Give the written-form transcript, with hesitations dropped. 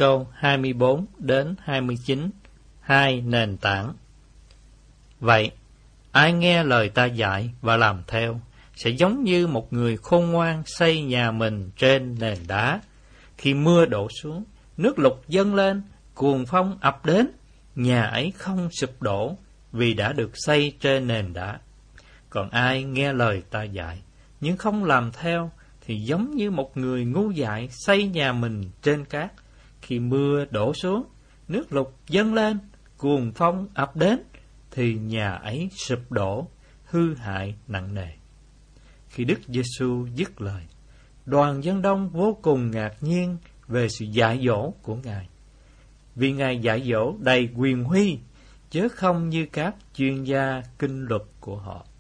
câu 24 đến 29, 2 nền tảng. Vậy, ai nghe lời ta dạy và làm theo, sẽ giống như một người khôn ngoan xây nhà mình trên nền đá. Khi mưa đổ xuống, nước lụt dâng lên, cuồng phong ập đến, nhà ấy không sụp đổ vì đã được xây trên nền đá. Còn ai nghe lời ta dạy, nhưng không làm theo, thì giống như một người ngu dại xây nhà mình trên cát. Khi mưa đổ xuống, nước lụt dâng lên, cuồng phong ập đến, thì nhà ấy sụp đổ, hư hại nặng nề. Khi Đức Giêsu dứt lời, đoàn dân đông vô cùng ngạc nhiên về sự dạy dỗ của Ngài, vì Ngài dạy dỗ đầy quyền huy, chứ không như các chuyên gia kinh luật của họ.